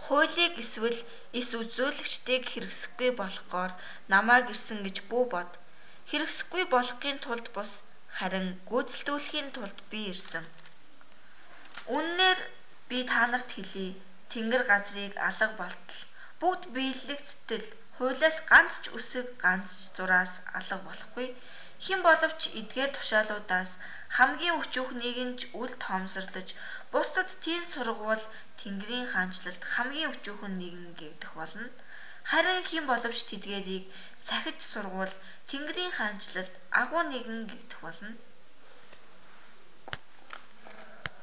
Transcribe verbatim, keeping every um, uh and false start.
Хуулийг эсвэл эс үзүүлэгчдийг хэрэгсэхгүй болохоор намайг ирсэн гэж бүү бод. Хэрэгсэхгүй болохын тулд бус харин гүйцэлдүүлэхийн тулд би ирсэн. Үнэнээр би та нарт хэлье. Тэнгэр газрыг алга болтол бүгд биелэгдтэл хуулиас ганц ч үсэг ганц ч зураас алга болохгүй. Хэн боловч эдгээр тушаалуудаас хамгийн өчүүхнийг нь ч үл тоомсорлож бусдад тийм сургуул Тэнгэрийн хаанчлалд хамгийн өчүүхэн нэгэн гэгдэх болно. Харин хэн боловч тэдгээрийг сахиж сургуул Тэнгэрийн хаанчлалд агуу нэгэн гэгдэх болно.